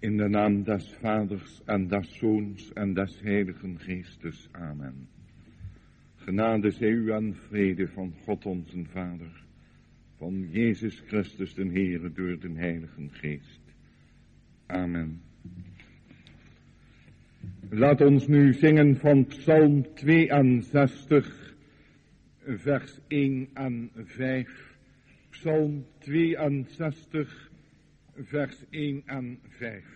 In de naam des Vaders en des Zoons en des Heiligen Geestes. Amen. Genade zij u en vrede van God onze Vader, van Jezus Christus den Heere door den Heiligen Geest. Amen. Laat ons nu zingen van Psalm 62, vers 1 en 5. Psalm 62, vers 1 en 5.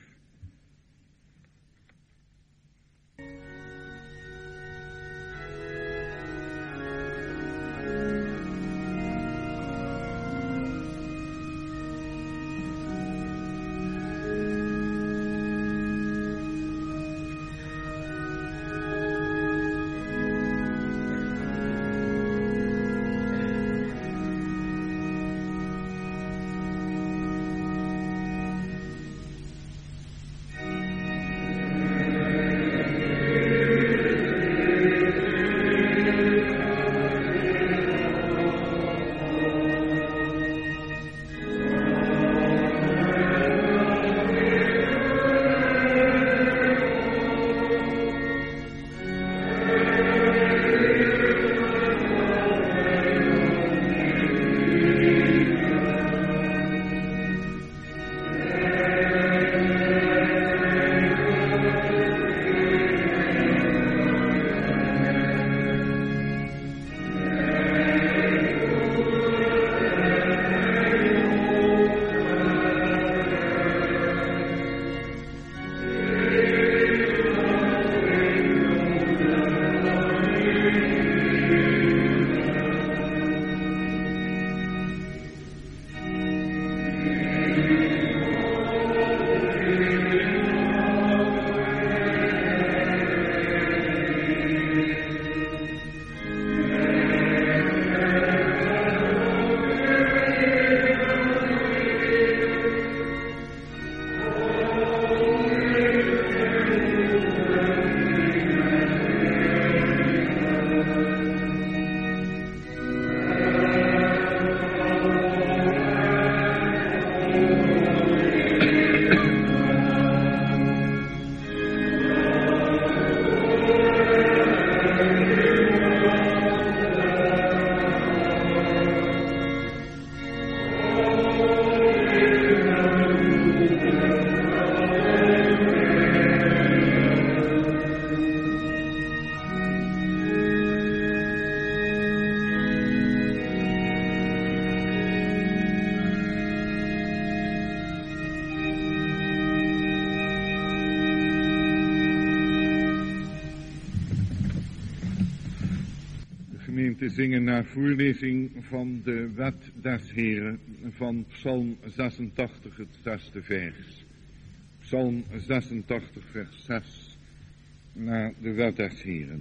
Te zingen naar voorlezing van de wet des Heren van Psalm 86, het 6e vers. Psalm 86, vers 6, naar de wet des Heren.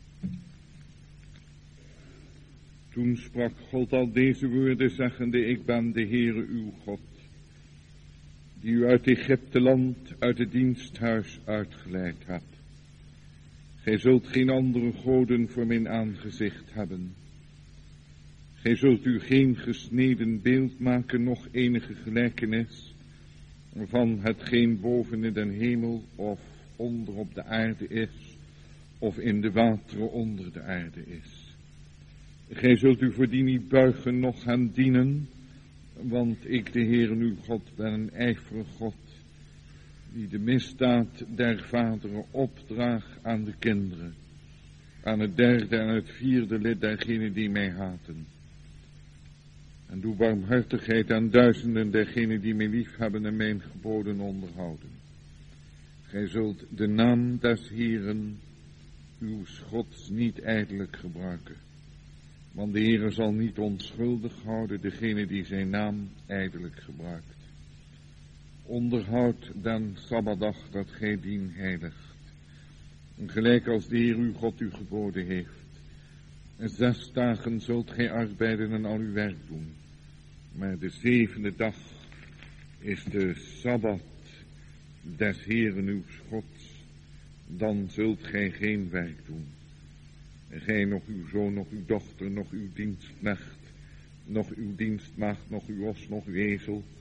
Toen sprak God al deze woorden, zeggende: Ik ben de Heere uw God, die u uit Egypte land, uit het diensthuis uitgeleid hebt. Gij zult geen andere goden voor mijn aangezicht hebben. Gij zult u geen gesneden beeld maken, noch enige gelijkenis van hetgeen boven in den hemel of onder op de aarde is, of in de wateren onder de aarde is. Gij zult u voor die niet buigen, noch hen dienen, want ik, de Heere uw God, ben een ijverig God, die de misdaad der vaderen opdraagt aan de kinderen, aan het derde en het vierde lid dergenen die mij haten. En doe barmhartigheid aan duizenden dergenen die mij lief hebben en mijn geboden onderhouden. Gij zult de naam des Heeren, uw Gods, niet ijdelijk gebruiken. Want de Heere zal niet onschuldig houden degene die zijn naam ijdelijk gebruikt. Onderhoud den Sabbatdag dat gij dien heiligt. Gelijk als de Heer uw God u geboden heeft. 6 dagen zult gij arbeiden en al uw werk doen. Maar de 7e dag is de Sabbat des Heeren uw Gods. Dan zult gij geen werk doen. Gij, nog uw zoon, nog uw dochter, nog uw dienstknecht, nog uw dienstmaagd, nog uw os, nog uw ezel,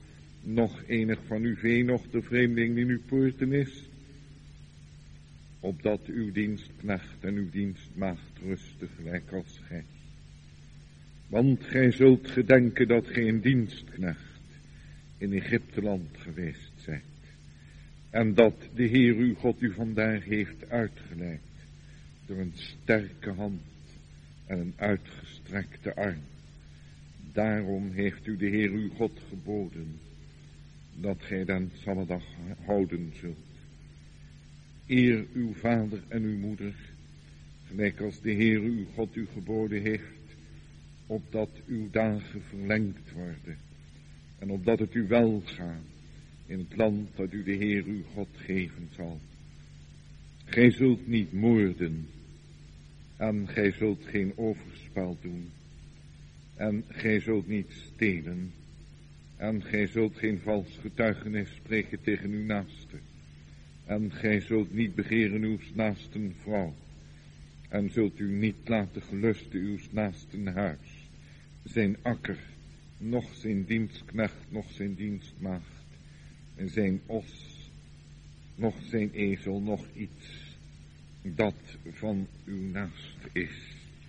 nog enig van uw vee, nog de vreemdeling die in uw poorten is, opdat uw dienstknecht en uw dienstmaagd rusten gelijk als gij. Want gij zult gedenken dat gij een dienstknecht in Egypteland geweest zijt, en dat de Heer uw God u vandaar heeft uitgeleid door een sterke hand en een uitgestrekte arm. Daarom heeft u de Heer uw God geboden dat gij den Sabbatdag houden zult. Eer uw vader en uw moeder, gelijk als de Heer uw God u geboden heeft, opdat uw dagen verlengd worden en opdat het u welgaat in het land dat u de Heer uw God geven zal. Gij zult niet moorden en gij zult geen overspel doen en gij zult niet stelen en gij zult geen vals getuigenis spreken tegen uw naaste en gij zult niet begeren uw naasten vrouw en zult u niet laten gelusten uw naasten huis, zijn akker, noch zijn dienstknecht, noch zijn dienstmaagd, en zijn os, noch zijn ezel, noch iets dat van uw naaste is.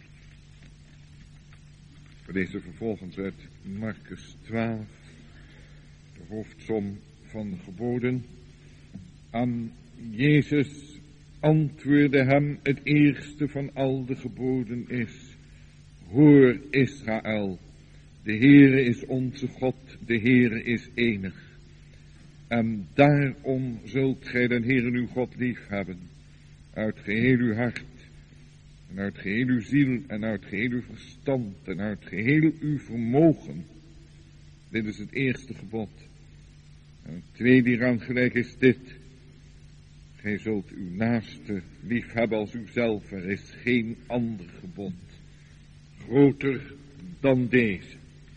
We lezen vervolgens uit Marcus 12, de hoofdsom van de geboden. Aan Jezus antwoordde hem: het eerste van al de geboden is: hoor Israël, de Heere is onze God, de Heere is enig. En daarom zult gij den Heere uw God lief hebben, uit geheel uw hart, en uit geheel uw ziel, en uit geheel uw verstand, en uit geheel uw vermogen. Dit is het eerste gebod. En het tweede hieraan gelijk is dit: gij zult uw naaste lief hebben als uzelf. Er is geen ander gebod groter dan deze.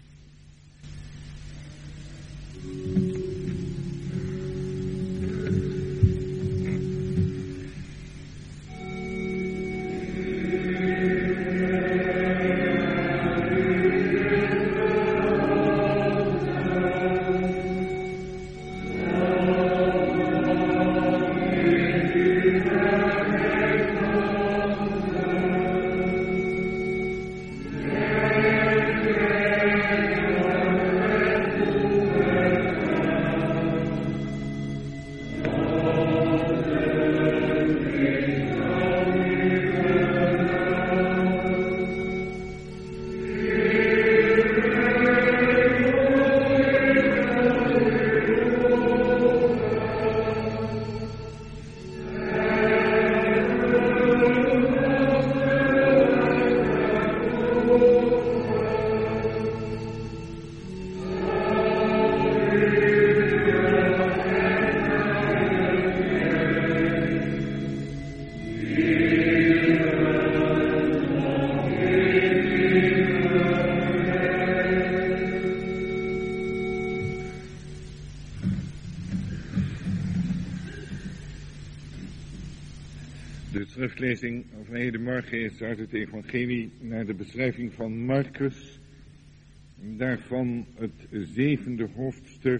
De schriftlezing van hedenmorgen is uit het evangelie naar de beschrijving van Marcus, daarvan het 7e hoofdstuk,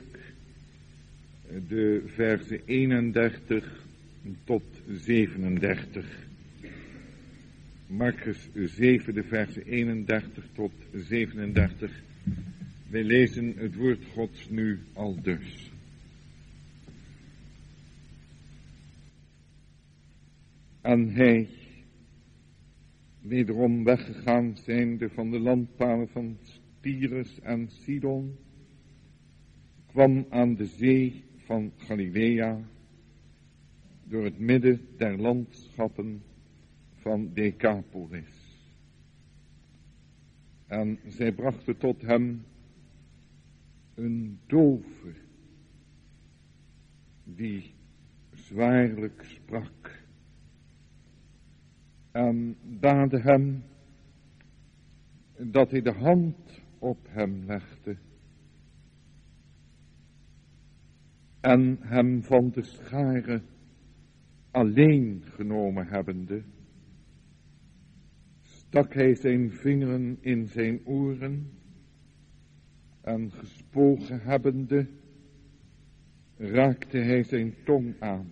de versen 31 tot 37. Marcus 7, de versen 31 tot 37. Wij lezen het woord Gods nu aldus. En hij, wederom weggegaan zijnde van de landpalen van Tyrus en Sidon, kwam aan de zee van Galilea, door het midden der landschappen van Decapolis. En zij brachten tot hem een dove, die zwaarlijk sprak, en baden hem dat hij de hand op hem legde en hem van de schare alleen genomen hebbende, stak hij zijn vingeren in zijn oren en gespogen hebbende, raakte hij zijn tong aan.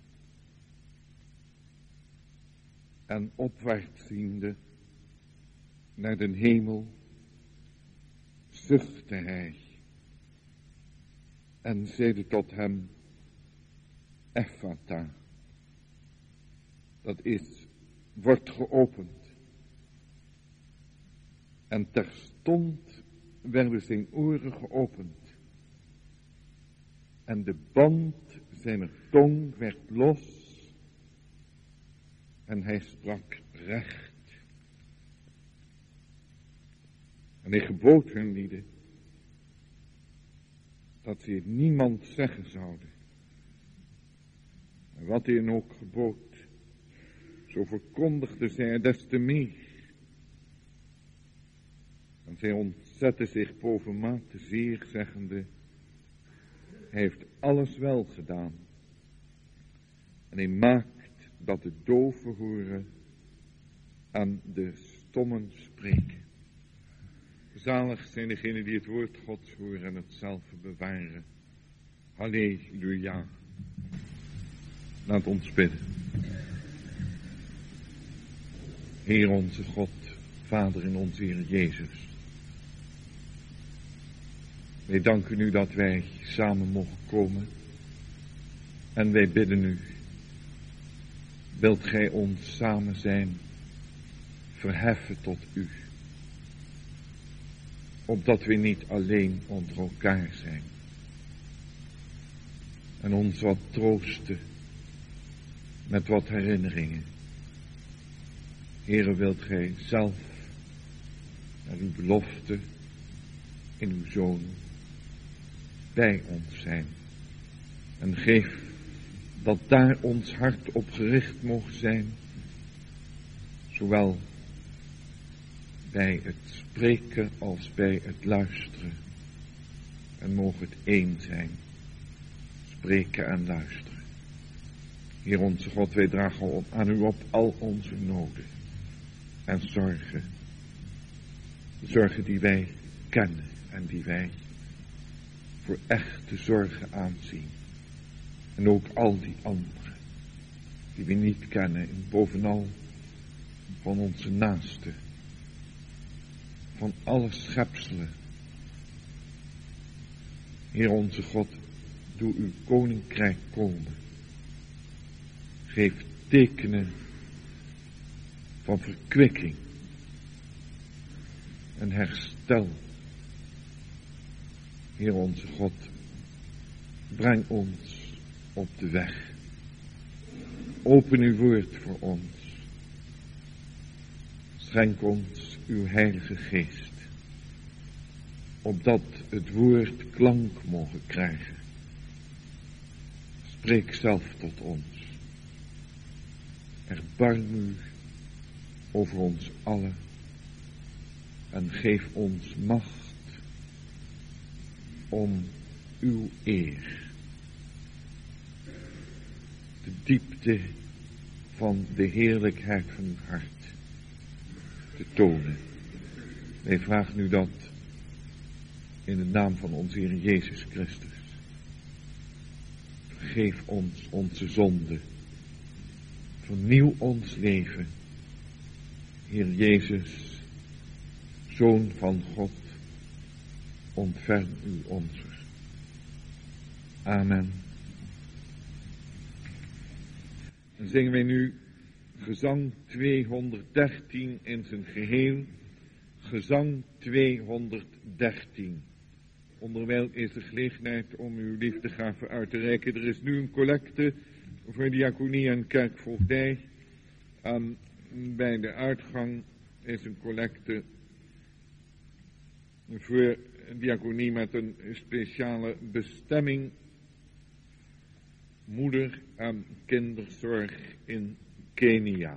En opwaarts ziende naar den hemel, zuchtte hij en zeide tot hem, Ephata, dat is, wordt geopend. En terstond werden zijn oren geopend. En de band zijner tong werd los. En hij sprak recht. En hij gebood hun lieden dat ze het niemand zeggen zouden. En wat hij hen ook gebood, zo verkondigde zij er des te meer. En zij ontzette zich bovenmate zeer, zeggende, hij heeft alles wel gedaan. En hij maakt dat de doven horen en de stommen spreken. Zalig zijn degenen die het woord Gods horen en het zelf bewaren. Halleluja. Laat ons bidden. Heer onze God, Vader in onze Heer Jezus. Wij danken u dat wij samen mogen komen. En wij bidden u. Wilt gij ons samen zijn, verheffen tot u. Opdat we niet alleen onder elkaar zijn. En ons wat troosten met wat herinneringen. Heere, wilt gij zelf naar uw belofte in uw Zoon bij ons zijn. En geef dat daar ons hart op gericht mogen zijn. Zowel bij het spreken als bij het luisteren. En mogen het één zijn. Spreken en luisteren. Heer onze God, wij dragen aan u op al onze noden. En zorgen. Zorgen die wij kennen en die wij voor echte zorgen aanzien. En ook al die anderen die we niet kennen. En bovenal van onze naasten. Van alle schepselen. Heer onze God, doe uw koninkrijk komen. Geef tekenen van verkwikking en herstel. Heer onze God, breng ons op de weg. Open uw woord voor ons. Schenk ons uw heilige geest, opdat het woord klank mogen krijgen. Spreek zelf tot ons. Erbarm u over ons allen en geef ons macht om uw eer, de diepte van de heerlijkheid van uw hart te tonen. Wij vragen u dat in de naam van onze Heer Jezus Christus. Vergeef ons onze zonde. Vernieuw ons leven. Heer Jezus, Zoon van God, ontferm u onzer. Amen. Dan zingen wij nu gezang 213 in zijn geheel. Gezang 213. Onderwijl is de gelegenheid om uw liefdegaven uit te reiken. Er is nu een collecte voor diaconie en kerkvoogdij. En bij de uitgang is een collecte voor diaconie met een speciale bestemming. Moeder- en kinderzorg in Kenia.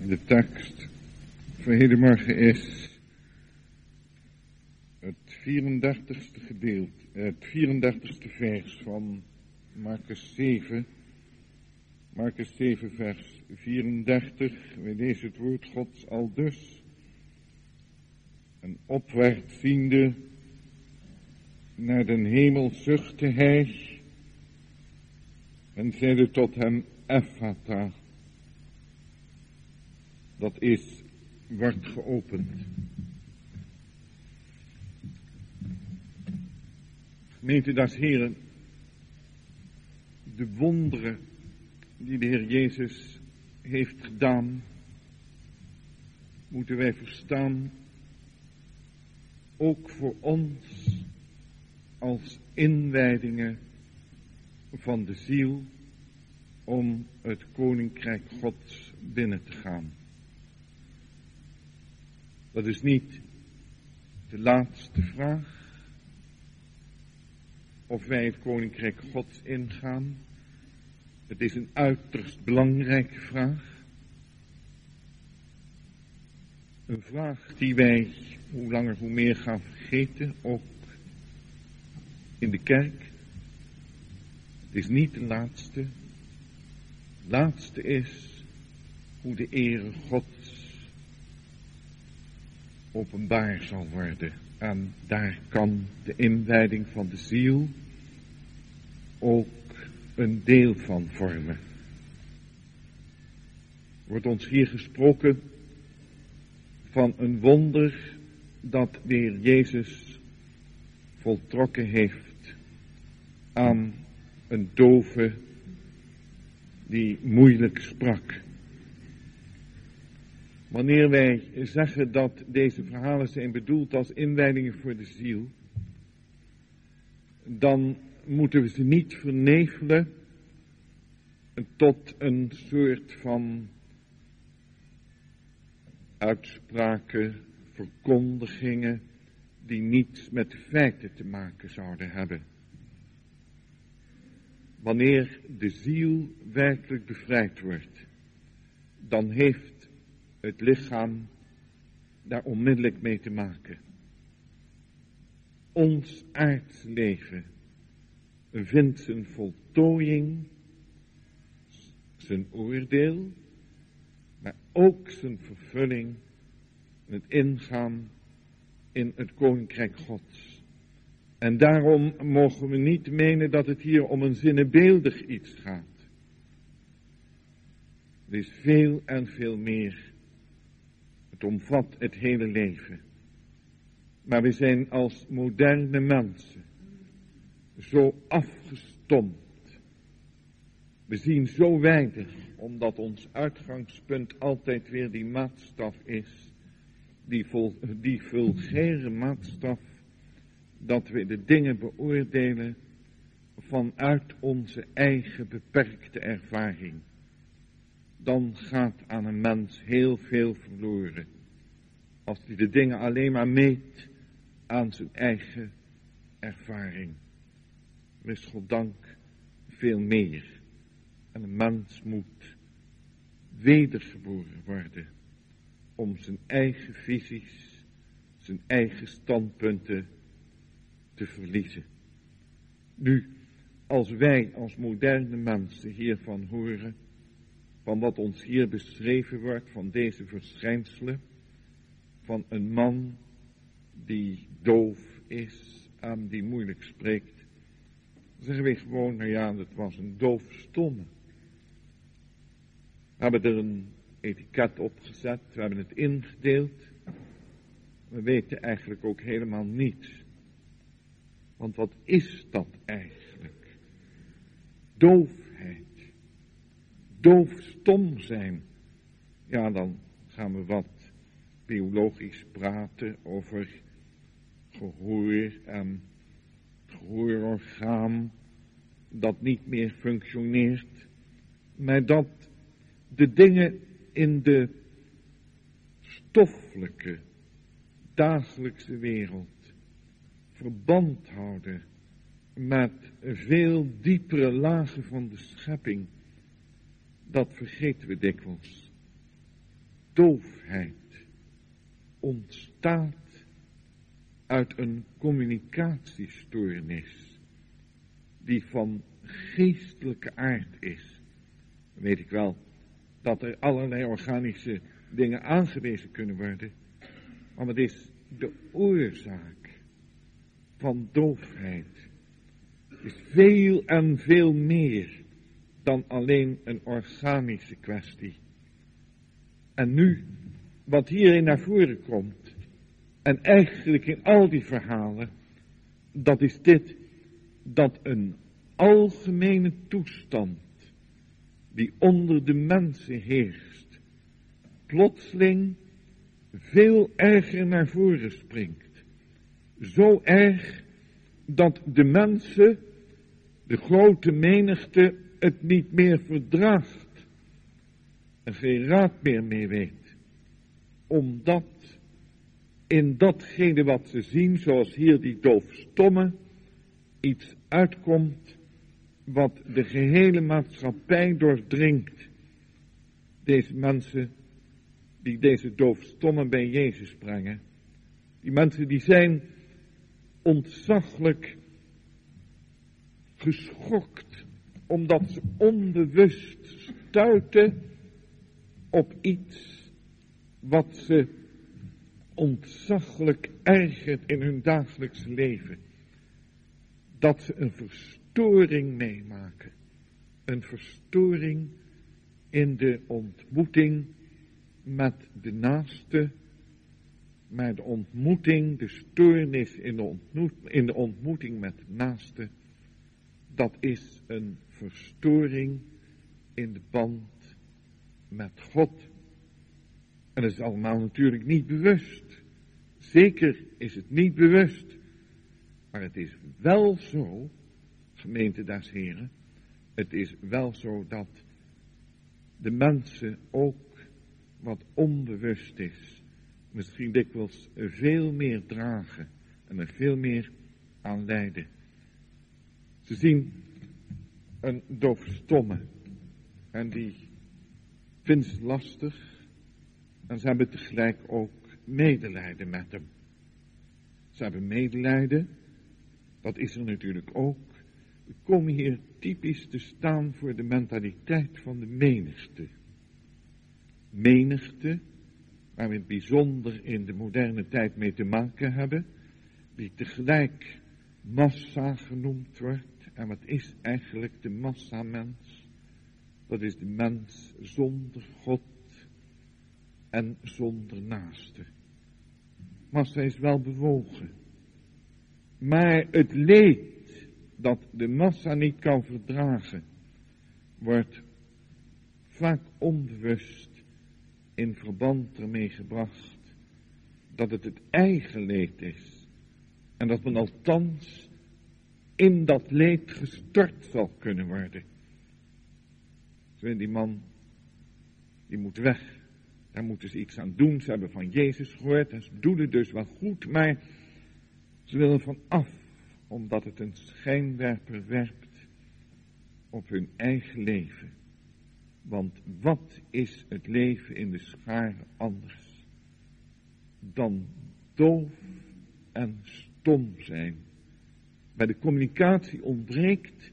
De tekst voor hedenmorgen is het 34ste gedeelte, het 34ste vers van Markus 7. Markus 7 vers 34, wij lezen het woord Gods aldus. En opwaarts ziende naar den hemel zuchtte hij en zeide tot hem Ephata. Dat is, wordt geopend. Gemeente des Heren, de wonderen die de Heer Jezus heeft gedaan, moeten wij verstaan, ook voor ons als inwijdingen van de ziel om het Koninkrijk Gods binnen te gaan. Dat is niet de laatste vraag, of wij het Koninkrijk Gods ingaan. Het is een uiterst belangrijke vraag. Een vraag die wij hoe langer hoe meer gaan vergeten, ook in de kerk. Het is niet de laatste. De laatste is hoe de ere Gods openbaar zal worden. En daar kan de inwijding van de ziel ook een deel van vormen. Wordt ons hier gesproken van een wonder dat de Heer Jezus voltrokken heeft aan een dove die moeilijk sprak. Wanneer wij zeggen dat deze verhalen zijn bedoeld als inwijdingen voor de ziel, dan moeten we ze niet vernevelen tot een soort van uitspraken, verkondigingen die niets met de feiten te maken zouden hebben. Wanneer de ziel werkelijk bevrijd wordt, dan heeft het lichaam daar onmiddellijk mee te maken. Ons aards leven vindt zijn voltooiing, zijn oordeel, maar ook zijn vervulling, het ingaan in het Koninkrijk Gods. En daarom mogen we niet menen dat het hier om een zinnebeeldig iets gaat. Het is veel en veel meer. Het omvat het hele leven. Maar we zijn als moderne mensen zo afgestompt. We zien zo weinig, omdat ons uitgangspunt altijd weer die maatstaf is. Die vulgaire maatstaf, dat we de dingen beoordelen vanuit onze eigen beperkte ervaring. Dan gaat aan een mens heel veel verloren. Als hij de dingen alleen maar meet aan zijn eigen ervaring. Er is goddank veel meer. En een mens moet wedergeboren worden om zijn eigen visies, zijn eigen standpunten te verliezen. Nu, als wij als moderne mensen hiervan horen, van wat ons hier beschreven wordt, van deze verschijnselen, van een man die doof is en die moeilijk spreekt, zeggen we gewoon, nou ja, dat was een doofstomme. We hebben er een etiket op gezet, we hebben het ingedeeld. We weten eigenlijk ook helemaal niets. Want wat is dat eigenlijk? Doofheid. Doofstom zijn. Ja, dan gaan we wat biologisch praten over gehoor en het gehoororgaan dat niet meer functioneert. Maar dat de dingen in de stoffelijke, dagelijkse wereld verband houden met veel diepere lagen van de schepping, dat vergeten we dikwijls. doofheid ontstaat uit een communicatiestoornis die van geestelijke aard is. Dan weet ik wel dat er allerlei organische dingen aangewezen kunnen worden, maar het is de oorzaak van doofheid. Het is veel en veel meer dan alleen een organische kwestie. En nu, wat hierin naar voren komt, en eigenlijk in al die verhalen, dat is dit, dat een algemene toestand die onder de mensen heerst, plotseling veel erger naar voren springt. Zo erg dat de mensen, de grote menigte, het niet meer verdraagt en geen raad meer mee weet. Omdat in datgene wat ze zien, zoals hier die doofstomme, iets uitkomt wat de gehele maatschappij doordringt. Deze mensen die deze doofstommen bij Jezus brengen, die mensen die zijn ontzaglijk geschokt, omdat ze onbewust stuiten op iets wat ze ontzaglijk ergert in hun dagelijks leven. Dat ze een verstoring meemaken. Een verstoring in de ontmoeting met de naaste, maar de ontmoeting, de stoornis in de ontmoeting met de naaste, dat is een verstoring in de band met God. En dat is allemaal natuurlijk niet bewust. Zeker is het niet bewust. Maar het is wel zo, gemeente des Heren, het is wel zo dat de mensen ook wat onbewust is, misschien dikwijls veel meer dragen en er veel meer aan lijden. Ze zien een doofstomme en die vindt het lastig en ze hebben tegelijk ook medelijden met hem. Ze hebben medelijden, dat is er natuurlijk ook. We komen hier typisch te staan voor de mentaliteit van de menigte. Menigte, waar we in het bijzonder in de moderne tijd mee te maken hebben, die tegelijk massa genoemd wordt. En wat is eigenlijk de massamens? Dat is de mens zonder God en zonder naaste. Massa is wel bewogen. Maar het leed dat de massa niet kan verdragen, wordt vaak onbewust in verband ermee gebracht dat het eigen leed is. En dat men althans in dat leed gestort zal kunnen worden. Zo, die man, die moet weg. Daar moeten ze iets aan doen. Ze hebben van Jezus gehoord en ze bedoelen dus wel goed, maar ze willen van af, omdat het een schijnwerper werpt op hun eigen leven. Want wat is het leven in de schare anders dan doof en stom zijn? Waar de communicatie ontbreekt,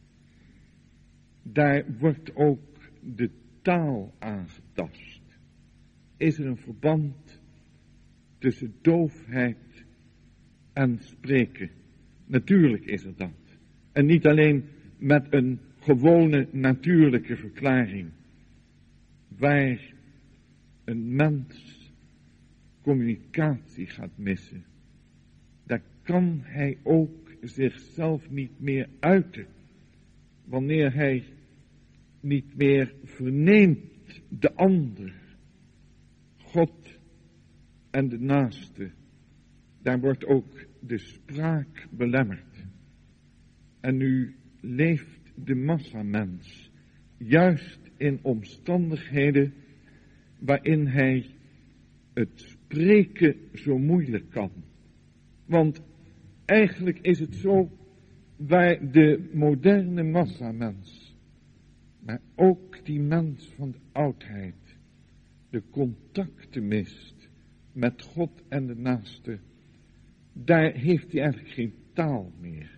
daar wordt ook de taal aangetast. Is er een verband tussen doofheid en spreken? Natuurlijk is er dat. En niet alleen met een gewone natuurlijke verklaring. Waar een mens communicatie gaat missen, daar kan hij ook zichzelf niet meer uiten. Wanneer hij niet meer verneemt de ander, God en de naaste, daar wordt ook de spraak belemmerd. En nu leeft de massamens juist in omstandigheden waarin hij het spreken zo moeilijk kan. Want eigenlijk is het zo, waar de moderne massamens, maar ook die mens van de oudheid, de contacten mist met God en de naaste, daar heeft hij eigenlijk geen taal meer.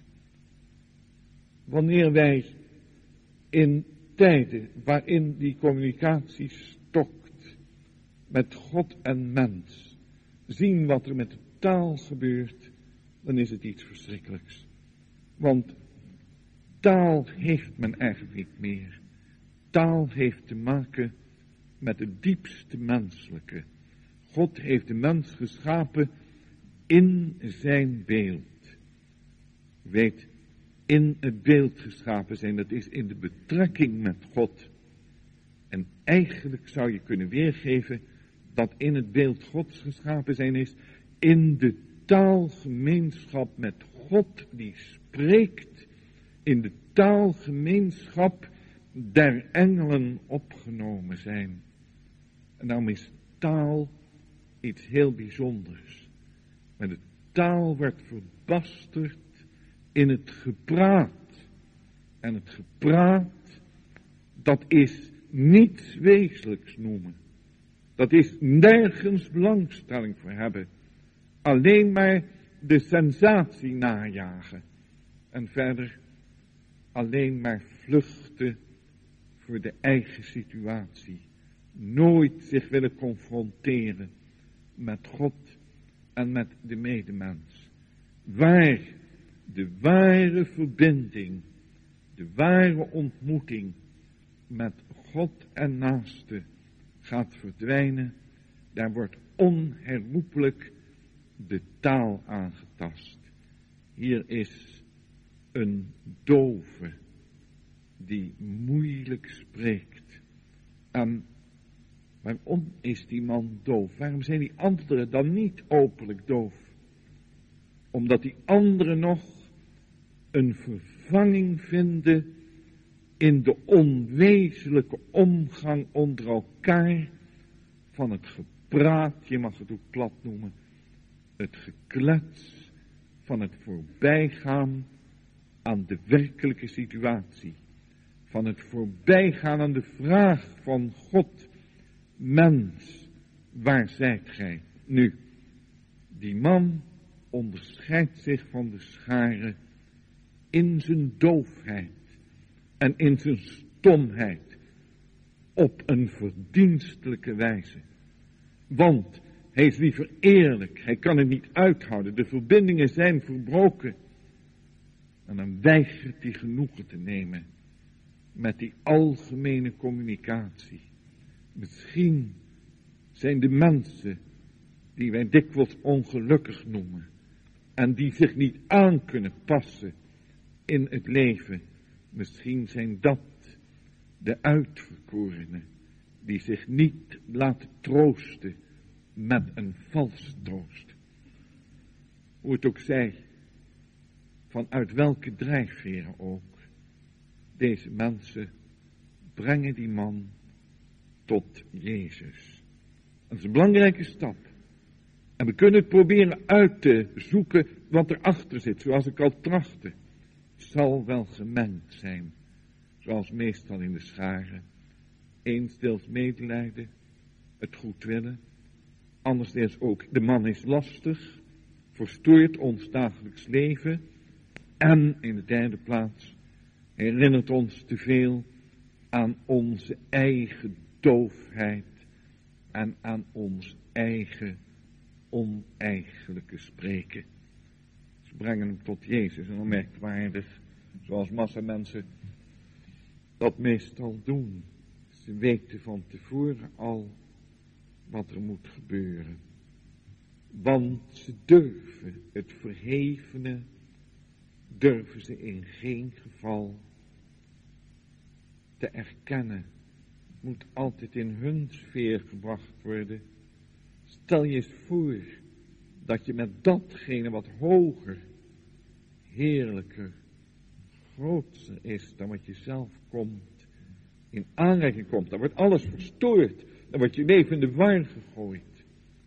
Wanneer wij in tijden waarin die communicatie stokt met God en mens zien wat er met de taal gebeurt, dan is het iets verschrikkelijks. Want taal heeft men eigenlijk niet meer. Taal heeft te maken met het diepste menselijke. God heeft de mens geschapen in zijn beeld. Weet, in het beeld geschapen zijn, dat is in de betrekking met God. En eigenlijk zou je kunnen weergeven dat in het beeld Gods geschapen zijn is in de taalgemeenschap met God die spreekt, in de taalgemeenschap der engelen opgenomen zijn. En daarom is taal iets heel bijzonders. Maar de taal werd verbasterd in het gepraat. En het gepraat, dat is niets wezenlijks noemen. Dat is nergens belangstelling voor hebben. Alleen maar de sensatie najagen. En verder alleen maar vluchten voor de eigen situatie. Nooit zich willen confronteren met God en met de medemens. Waar de ware verbinding, de ware ontmoeting met God en naaste gaat verdwijnen, daar wordt onherroepelijk de taal aangetast. Hier is een dove die moeilijk spreekt. En waarom is die man doof? Waarom zijn die anderen dan niet openlijk doof? Omdat die anderen nog een vervanging vinden in de onwezenlijke omgang onder elkaar van het gepraat, je mag het ook plat noemen, het geklets van het voorbijgaan aan de werkelijke situatie, van het voorbijgaan aan de vraag van God, mens, waar zijt gij? Nu, die man onderscheidt zich van de schare in zijn doofheid en in zijn stomheid op een verdienstelijke wijze. Want hij is liever eerlijk, hij kan het niet uithouden, de verbindingen zijn verbroken. En dan weigert hij genoegen te nemen met die algemene communicatie. Misschien zijn de mensen die wij dikwijls ongelukkig noemen en die zich niet aan kunnen passen in het leven, misschien zijn dat de uitverkorenen die zich niet laten troosten met een valse troost. Hoe het ook zij, vanuit welke drijfveren ook, deze mensen brengen die man tot Jezus. Dat is een belangrijke stap. En we kunnen het proberen uit te zoeken wat erachter zit, zoals ik al trachtte. Het zal wel gemengd zijn, zoals meestal in de scharen. Eens deels medelijden, het goed willen. Anders deels ook, de man is lastig, verstoort ons dagelijks leven. En in de derde plaats herinnert ons te veel aan onze eigen doofheid en aan ons eigen oneigenlijke spreken. Ze brengen hem tot Jezus en dan merkwaardig, zoals massa mensen dat meestal doen. Ze weten van tevoren al wat er moet gebeuren. Want ze durven het verhevene, durven ze in geen geval te erkennen. Het moet altijd in hun sfeer gebracht worden. Stel je eens voor dat je met datgene wat hoger, heerlijker, grootser is dan wat je zelf komt, in aanraking komt. Dan wordt alles verstoord. Dan wordt je leven in de war gegooid.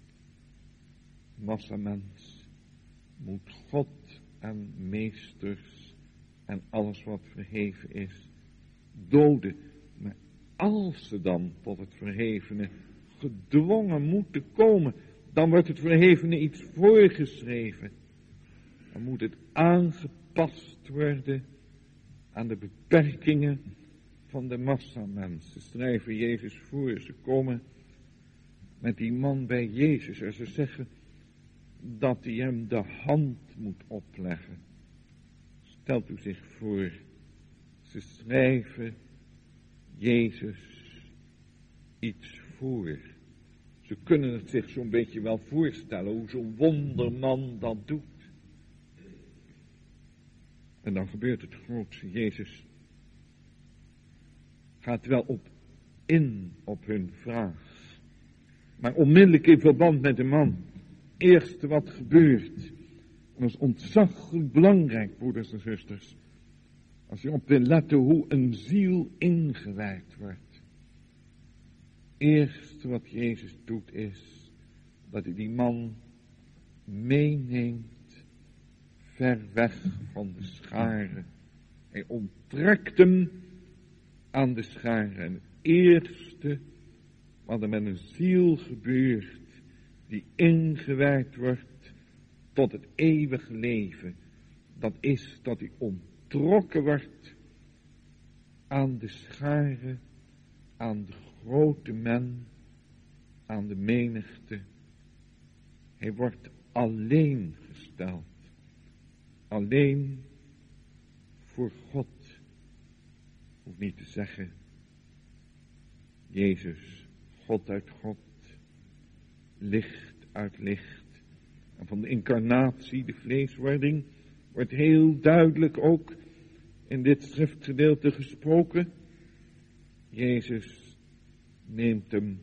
Massamens moet God en meesters en alles wat verheven is doden. Maar als ze dan tot het verhevene gedwongen moeten komen. Dan wordt het verhevene iets voorgeschreven. Dan moet het aangepast worden aan de beperkingen van de massamensen. Ze schrijven Jezus voor, ze komen met die man bij Jezus en ze zeggen dat hij hem de hand moet opleggen. Stelt u zich voor, ze schrijven Jezus iets voor. Ze kunnen het zich zo'n beetje wel voorstellen hoe zo'n wonderman dat doet. En dan gebeurt het grootste. Jezus gaat wel in op hun vraag. Maar onmiddellijk in verband met de man. Eerste wat gebeurt. En dat is ontzaglijk belangrijk, broeders en zusters. Als je op wil letten hoe een ziel ingewijd wordt. Eerste wat Jezus doet is dat hij die man meeneemt ver weg van de schare. Hij onttrekt hem aan de schare. En het eerste wat er met een ziel gebeurt die ingewijd wordt tot het eeuwige leven, dat is dat hij onttrokken wordt aan de schare, aan de grote men, aan de menigte. Hij wordt alleen gesteld. Alleen voor God. Hoeft niet te zeggen, Jezus, God uit God, licht uit licht. En van de incarnatie, de vleeswording, wordt heel duidelijk ook in dit schriftgedeelte gesproken. Jezus neemt hem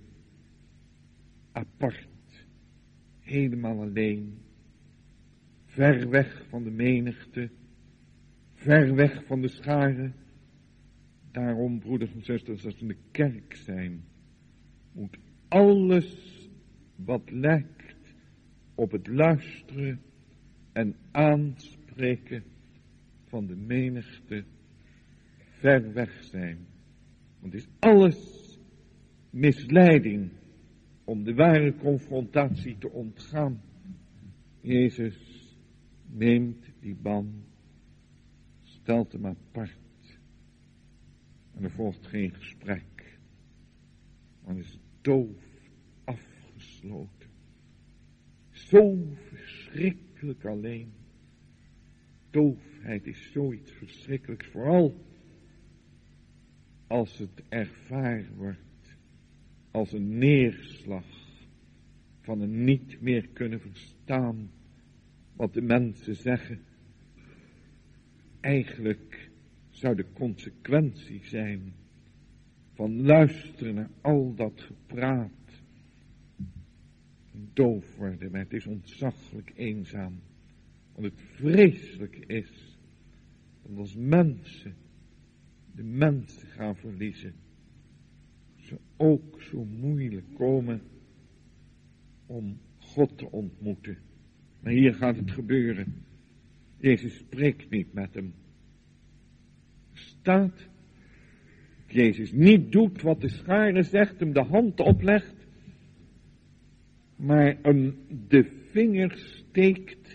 apart, helemaal alleen, ver weg van de menigte, ver weg van de schare. Daarom, broeders en zusters, als we in de kerk zijn, moet alles wat lijkt op het luisteren en aanspreken van de menigte ver weg zijn. Want het is alles misleiding om de ware confrontatie te ontgaan. Jezus neemt die man, stelt hem apart. En er volgt geen gesprek. Man is doof, afgesloten. Zo verschrikkelijk alleen. Doofheid is zoiets verschrikkelijks, vooral als het ervaren wordt als een neerslag van een niet meer kunnen verstaan wat de mensen zeggen. Eigenlijk zou de consequentie zijn van luisteren naar al dat gepraat. Doof worden, maar het is ontzaglijk eenzaam. Want het vreselijke is dat als mensen de mensen gaan verliezen, ze ook zo moeilijk komen om God te ontmoeten. Maar hier gaat het gebeuren. Jezus spreekt niet met hem. Staat dat Jezus niet doet wat de schare zegt, hem de hand oplegt, maar hem de vinger steekt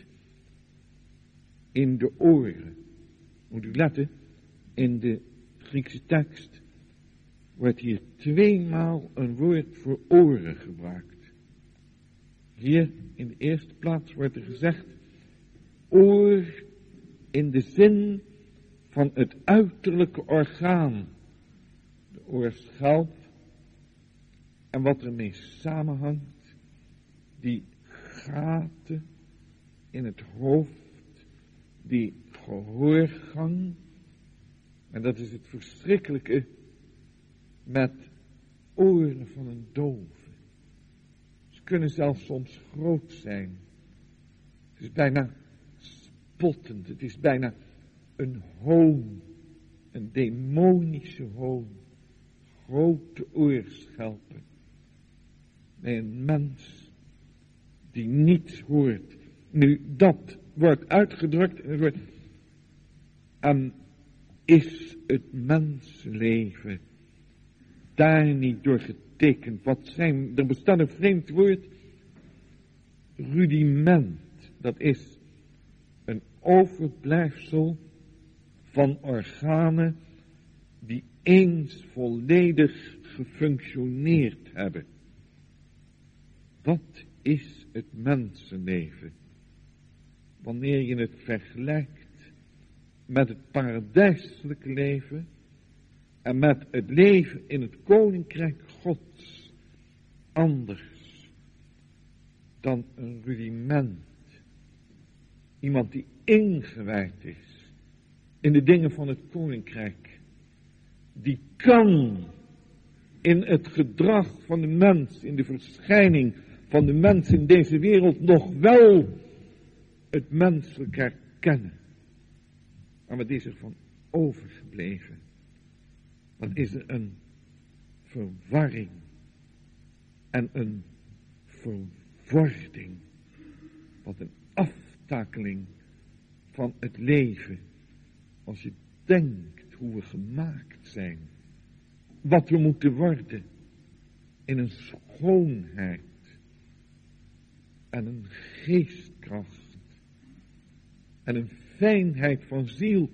in de oren. Moet u letten, in de Griekse tekst wordt hier 2 maal een woord voor oren gebruikt. Hier in de eerste plaats wordt er gezegd oor in de zin van het uiterlijke orgaan. De oorschelp en wat ermee samenhangt, die gaten in het hoofd, die gehoorgang. En dat is het verschrikkelijke met oren van een dove. Ze kunnen zelfs soms groot zijn. Het is bijna spottend. Het is bijna een hoon. Een demonische hoon. Grote oorschelpen. Bij een mens die niets hoort. Nu, dat wordt uitgedrukt in het woord. En is het mensenleven daar niet door betekent. Er bestaat een vreemd woord, rudiment. Dat is een overblijfsel van organen die eens volledig gefunctioneerd hebben. Wat is het mensenleven? Wanneer je het vergelijkt met het paradijselijke leven en met het leven in het koninkrijk Gods, anders dan een rudiment. Iemand die ingewijd is in de dingen van het koninkrijk, die kan in het gedrag van de mens, in de verschijning van de mens in deze wereld nog wel het menselijk herkennen. Maar wat is er van overgebleven? Wat is er een verwarring en een verwording? Wat een aftakeling van het leven. Als je denkt hoe we gemaakt zijn. Wat we moeten worden. In een schoonheid. En een geestkracht. En een fijnheid van ziel.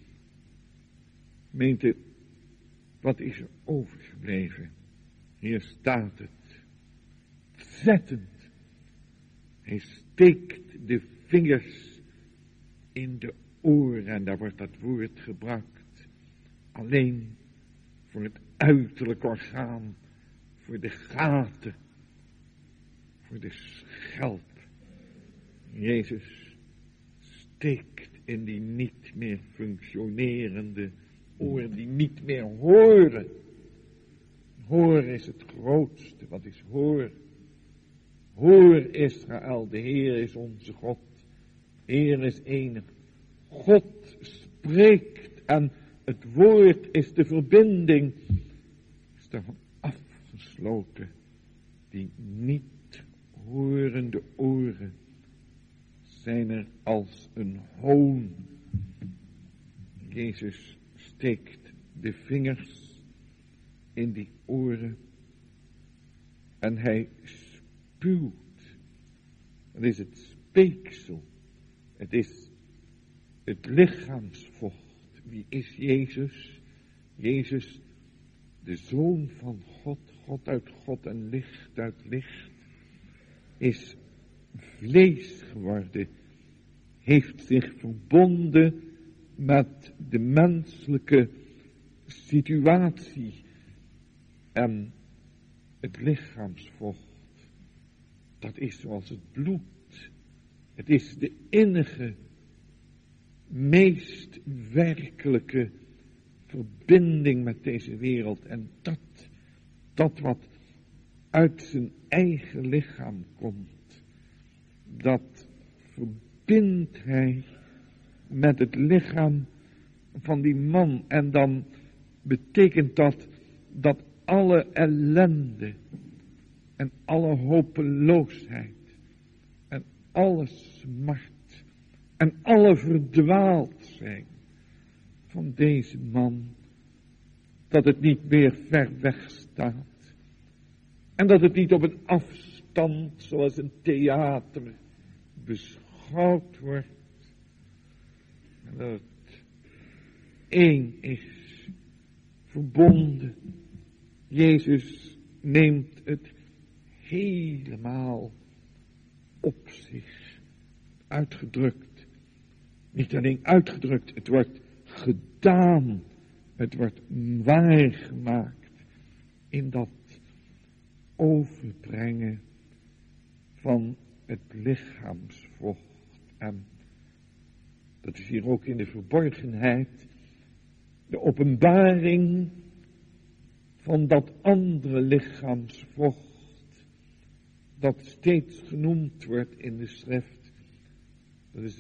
Meent wat is er overgebleven? Hier staat het. Zettend. Hij steekt de vingers in de oren. En daar wordt dat woord gebruikt. Alleen voor het uiterlijk orgaan. Voor de gaten. Voor de schelp. Jezus steekt in die niet meer functionerende oren, die niet meer horen. Hoor is het grootste. Wat is hoor? Hoor Israël, de Heer is onze God. Heer is enig. God spreekt en het woord is de verbinding. Is daarvan afgesloten. Die niet horende oren zijn er als een hoon. Jezus steekt de vingers in die oren en hij spuwt. Het is het speeksel. Het is het lichaamsvocht. Wie is Jezus? Jezus, de Zoon van God, God uit God en licht uit licht, is vlees geworden, heeft zich verbonden met de menselijke situatie en het lichaamsvocht. Dat is zoals het bloed. Het is de innige, meest werkelijke verbinding met deze wereld. En dat wat uit zijn eigen lichaam komt, dat verbindt hij met het lichaam van die man. En dan betekent dat alle ellende en alle hopeloosheid en alle smart en alle verdwaald zijn van deze man, dat het niet meer ver weg staat en dat het niet op een afstand zoals een theater beschouwd wordt, en dat het één is, verbonden. Jezus neemt het helemaal op zich, uitgedrukt. Niet alleen uitgedrukt, het wordt gedaan, het wordt waargemaakt in dat overbrengen van het lichaamsvocht. En dat is hier ook in de verborgenheid, de openbaring van dat andere lichaamsvocht, dat steeds genoemd wordt in de schrift. Dat is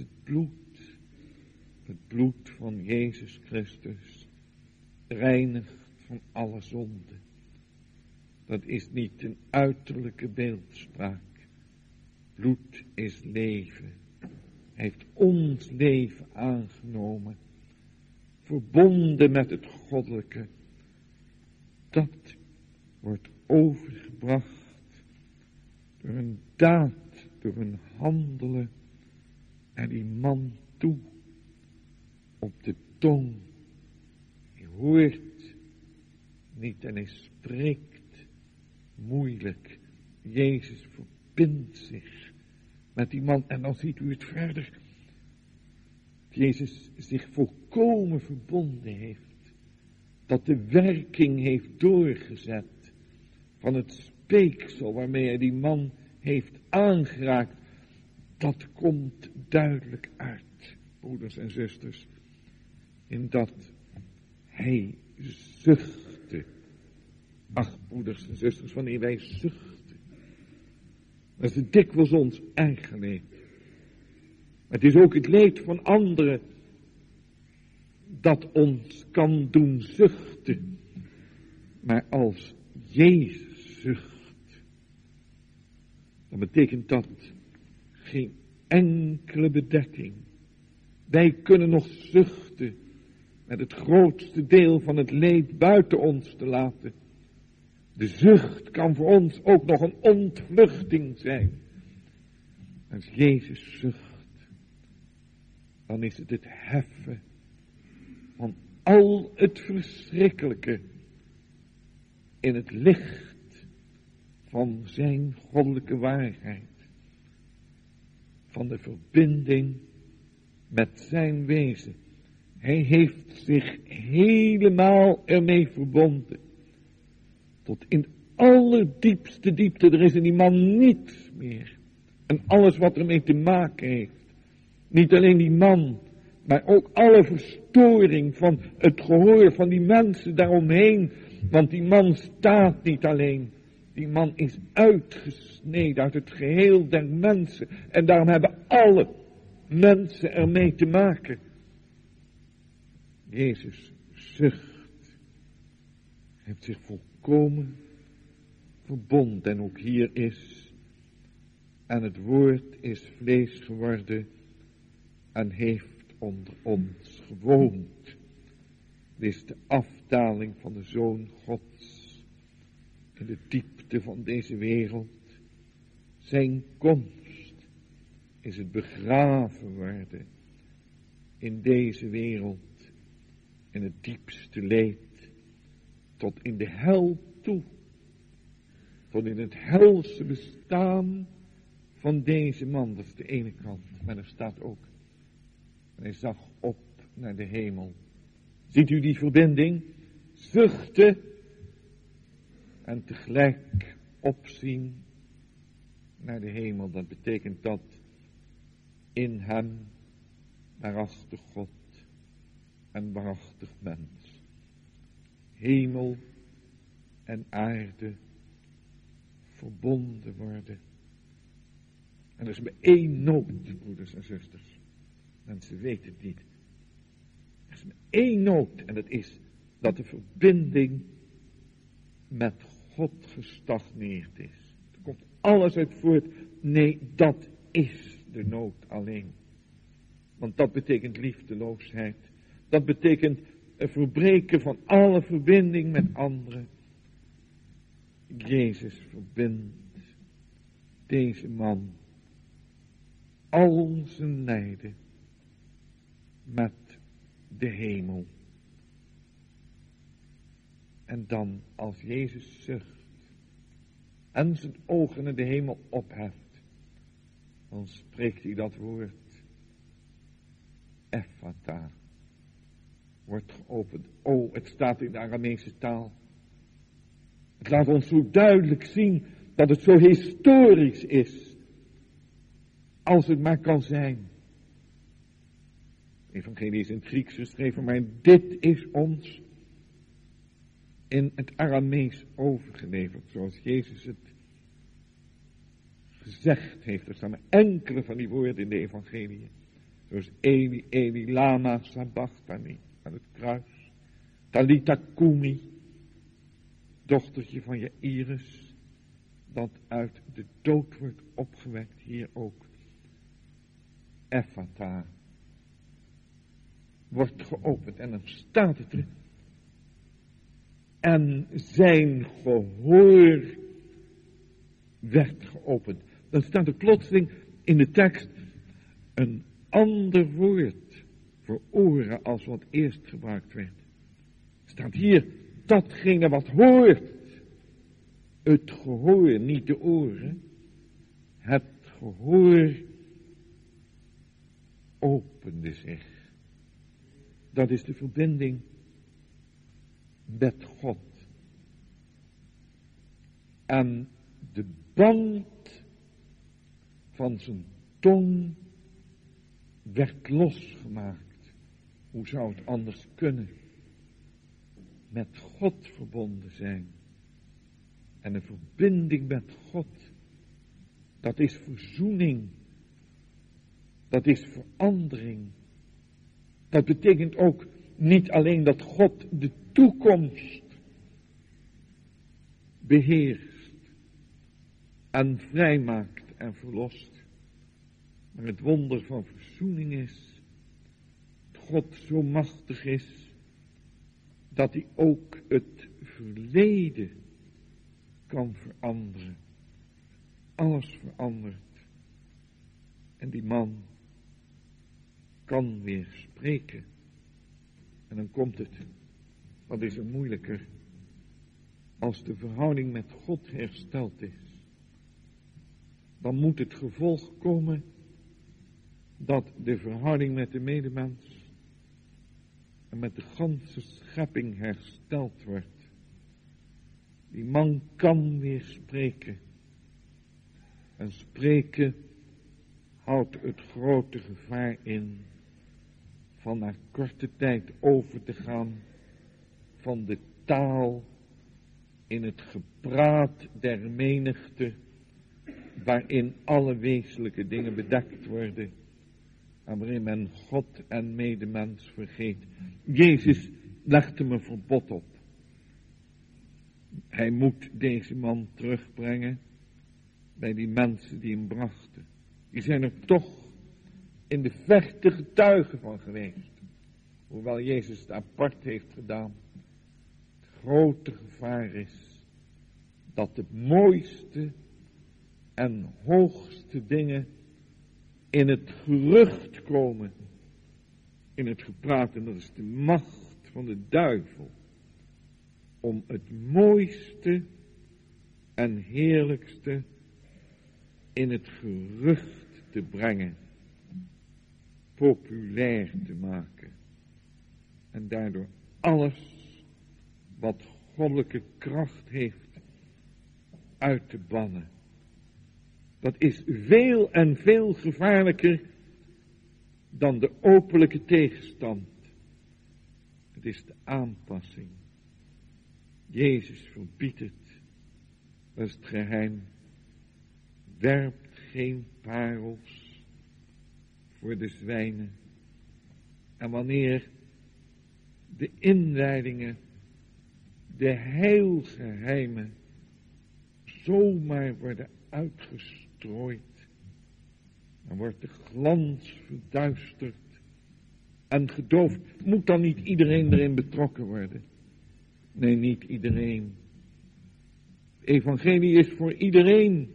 het bloed van Jezus Christus, reinigt van alle zonde. Dat is niet een uiterlijke beeldspraak. Bloed is leven. Hij heeft ons leven aangenomen, verbonden met het goddelijke. Dat wordt overgebracht door een daad, door een handelen naar die man toe, op de tong. Hij hoort niet en hij spreekt moeilijk. Jezus verbindt zich met die man en dan ziet u het verder. Jezus zich volkomen verbonden heeft, dat de werking heeft doorgezet van het speeksel waarmee hij die man heeft aangeraakt. Dat komt duidelijk uit, broeders en zusters, in dat hij zuchtte. Ach, broeders en zusters, wanneer wij zuchten, dat is het dikwijls ons eigen leed. Maar het is ook het leed van anderen dat ons kan doen zuchten. Maar als Jezus zucht, dan betekent dat geen enkele bedekking. Wij kunnen nog zuchten met het grootste deel van het leed buiten ons te laten. De zucht kan voor ons ook nog een ontvluchting zijn. Als Jezus zucht, dan is het het heffen van al het verschrikkelijke in het licht van zijn goddelijke waarheid. Van de verbinding met zijn wezen. Hij heeft zich helemaal ermee verbonden. Tot in allerdiepste diepte. Er is in die man niets meer. En alles wat ermee te maken heeft. Niet alleen die man, maar ook alle verstoring van het gehoor van die mensen daaromheen. Want die man staat niet alleen. Die man is uitgesneden uit het geheel der mensen. En daarom hebben alle mensen ermee te maken. Jezus zucht. Heeft zich volkomen verbonden. En ook hier is. En het woord is vlees geworden. En heeft onder ons gewoond. Dit is de afdaling van de Zoon Gods. In de diepte van deze wereld. Zijn komst is het begraven worden. In deze wereld. In het diepste leed. Tot in de hel toe. Tot in het helse bestaan van deze man. Dat is de ene kant. Maar er staat ook. En hij zag op naar de hemel. Ziet u die verbinding? Zuchten. En tegelijk opzien naar de hemel. Dat betekent dat in hem waarachtig God en waarachtig mens. Hemel en aarde verbonden worden. En er is maar één nood, broeders en zusters. Mensen weten het niet. Er is maar één nood en dat is dat de verbinding met God gestagneerd is. Er komt alles uit voort. Nee, dat is de nood alleen. Want dat betekent liefdeloosheid. Dat betekent een verbreken van alle verbinding met anderen. Jezus verbindt deze man al zijn lijden met de hemel. En dan als Jezus zucht en zijn ogen naar de hemel opheft, dan spreekt hij dat woord Ephata. Wordt geopend. Oh, het staat in de Aramese taal. Het laat ons zo duidelijk zien dat het zo historisch is als het maar kan zijn. De evangelie is in het Grieks geschreven, maar dit is ons in het Aramees overgeleverd, zoals Jezus het gezegd heeft. Er staan maar enkele van die woorden in de evangelie. Zoals Eli, Eli, lama sabachthani, aan het kruis. Talita kumi, dochtertje van Jairus, dat uit de dood wordt opgewekt, hier ook. Ephata wordt geopend en dan staat het er. en zijn gehoor werd geopend. Dan staat er plotseling in de tekst een ander woord voor oren als wat eerst gebruikt werd. Staat hier, datgene wat hoort. Het gehoor, niet de oren. Het gehoor opende zich. Dat is de verbinding met God. En de band van zijn tong werd losgemaakt. Hoe zou het anders kunnen? Met God verbonden zijn. En een verbinding met God, dat is verzoening. Dat is verandering. Dat betekent ook niet alleen dat God de toekomst beheerst en vrijmaakt en verlost. Maar het wonder van verzoening is dat God zo machtig is dat hij ook het verleden kan veranderen. Alles verandert. En die man kan weer spreken. En dan komt het. Wat is er moeilijker? Als de verhouding met God hersteld is. Dan moet het gevolg komen dat de verhouding met de medemens en met de ganse schepping hersteld wordt. Die man kan weer spreken. En spreken houdt het grote gevaar in van na korte tijd over te gaan van de taal in het gepraat der menigte, waarin alle wezenlijke dingen bedekt worden en waarin men God en medemens vergeet. Jezus legt hem een verbod op. Hij moet deze man terugbrengen bij die mensen die hem brachten. Die zijn er toch in de verte getuigen van geweest. Hoewel Jezus het apart heeft gedaan. Het grote gevaar is dat de mooiste en hoogste dingen in het gerucht komen. In het gepraat, en dat is de macht van de duivel. Om het mooiste en heerlijkste in het gerucht te brengen. Populair te maken. En daardoor alles wat goddelijke kracht heeft uit te bannen. Dat is veel en veel gevaarlijker dan de openlijke tegenstand. Het is de aanpassing. Jezus verbiedt het. Dat is het geheim. Werpt geen parels voor de zwijnen. En wanneer de inleidingen, de heilgeheimen, zomaar worden uitgestrooid, dan wordt de glans verduisterd en gedoofd. Moet dan niet iedereen erin betrokken worden? Nee, niet iedereen. Het evangelie is voor iedereen.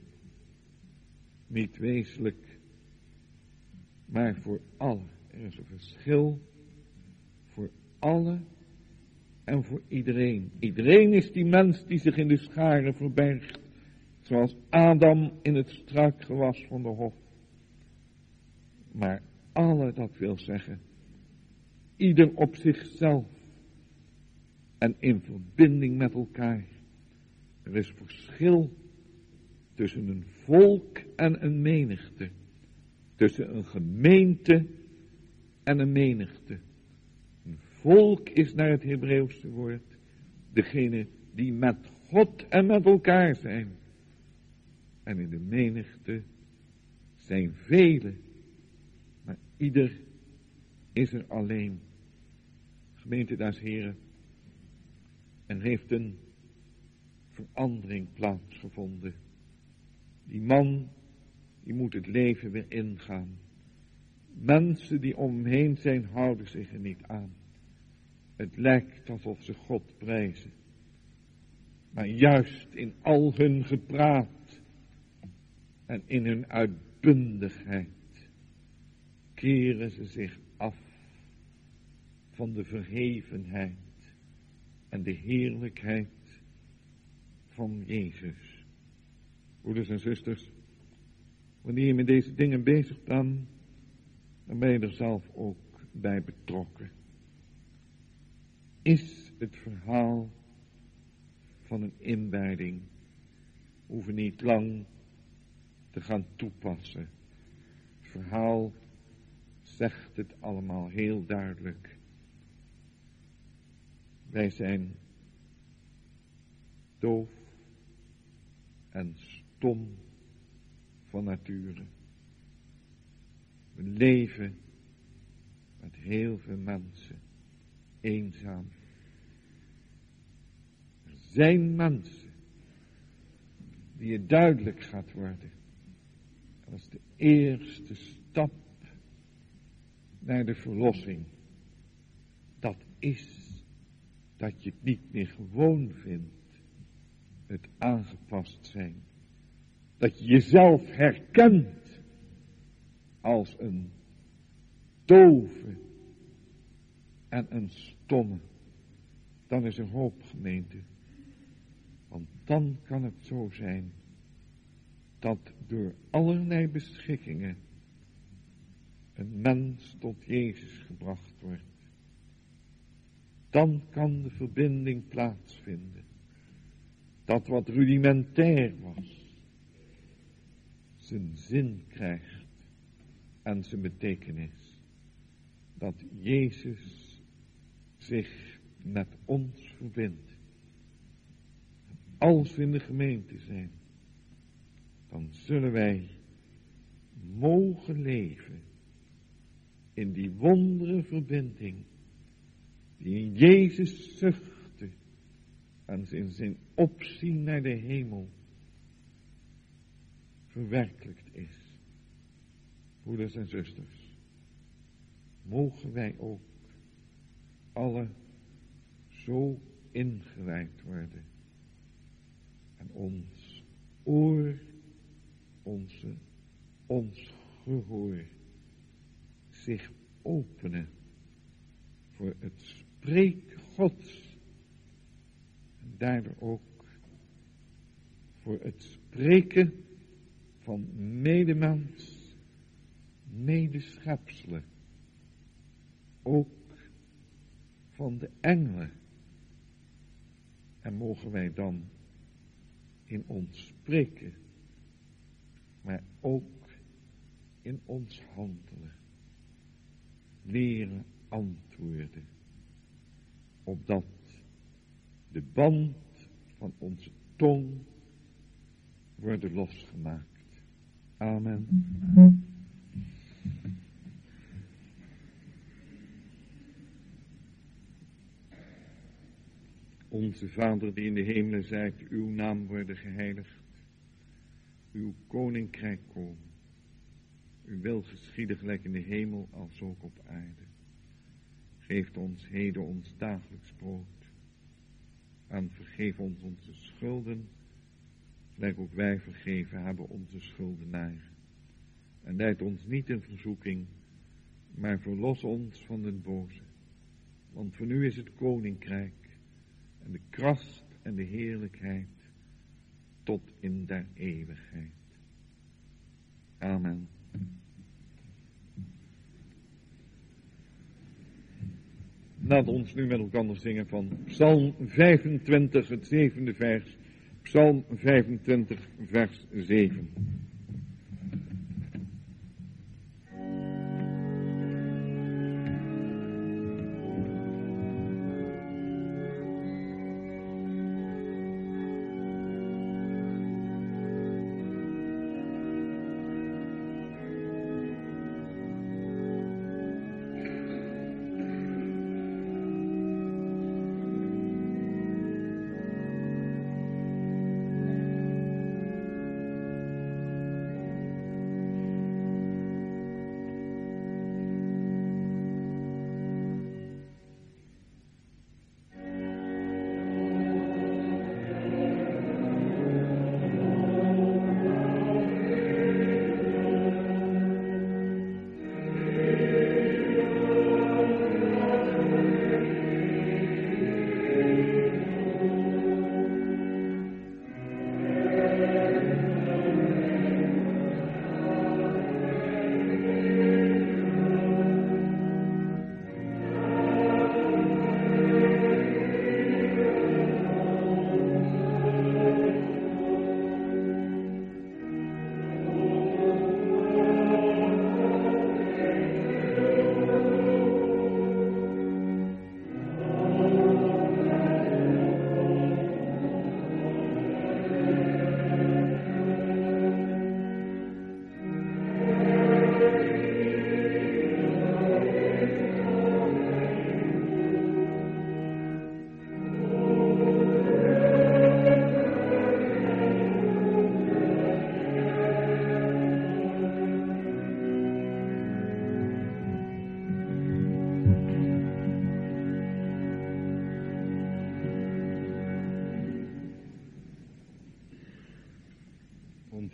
Niet wezenlijk, maar voor allen. Er is een verschil voor allen en voor iedereen. Iedereen is die mens die zich in de scharen verbergt, zoals Adam in het struikgewas van de hof. Maar alle, dat wil zeggen, ieder op zichzelf en in verbinding met elkaar. Er is verschil tussen een volk en een menigte. Tussen een gemeente en een menigte. Een volk is naar het Hebreeuwse woord degene die met God en met elkaar zijn. En in de menigte zijn velen, maar ieder is er alleen. Gemeente des Heren, er heeft een verandering plaatsgevonden. Die man, die moet het leven weer ingaan. Mensen die om hem heen zijn, houden zich er niet aan. Het lijkt alsof ze God prijzen. Maar juist in al hun gepraat en in hun uitbundigheid keren ze zich af van de verhevenheid en de heerlijkheid van Jezus. Broeders en zusters, wanneer je met deze dingen bezig bent, dan ben je er zelf ook bij betrokken. Is het verhaal van een inwijding, hoeven niet lang te gaan toepassen. Het verhaal zegt het allemaal heel duidelijk. Wij zijn doof en stom van nature. We leven met heel veel mensen eenzaam. Er zijn mensen die het duidelijk gaat worden. Dat is de eerste stap naar de verlossing. Dat is dat je het niet meer gewoon vindt, het aangepast zijn. Dat je jezelf herkent als een dove en een stomme. Dan is er hoop, gemeente. Want dan kan het zo zijn dat door allerlei beschikkingen een mens tot Jezus gebracht wordt. Dan kan de verbinding plaatsvinden. Dat wat rudimentair was, zijn zin krijgt en zijn betekenis. Dat Jezus zich met ons verbindt. Als we in de gemeente zijn, dan zullen wij mogen leven in die wondere verbinding die in Jezus zuchtte en in zijn opzien naar de hemel verwerkelijkt is. Broeders en zusters, mogen wij ook alle zo ingewijd worden en ons oor, ons gehoor zich openen voor het spreken Gods en daardoor ook voor het spreken van medemens, medeschepselen, ook van de engelen. En mogen wij dan in ons spreken, maar ook in ons handelen, leren antwoorden, opdat de band van onze tong wordt losgemaakt. Amen. Onze Vader die in de hemelen zijt, uw naam worden geheiligd, uw koninkrijk komen, uw wil geschieden gelijk in de hemel als ook op aarde. Geef ons heden ons dagelijks brood. En vergeef ons onze schulden, gelijk ook wij vergeven hebben onze schuldenaren. En leid ons niet in verzoeking, maar verlos ons van den boze. Want voor u is het koninkrijk, en de kracht en de heerlijkheid, tot in der eeuwigheid. Amen. Laat ons nu met elkaar zingen van Psalm 25, het 7e vers. Psalm 25, vers 7.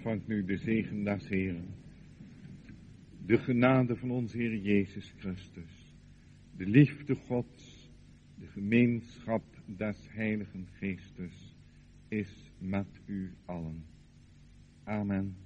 ontvangt nu de zegen des Heeren. De genade van onze Heer Jezus Christus. De liefde Gods. De gemeenschap des Heiligen Geestes is met u allen. Amen.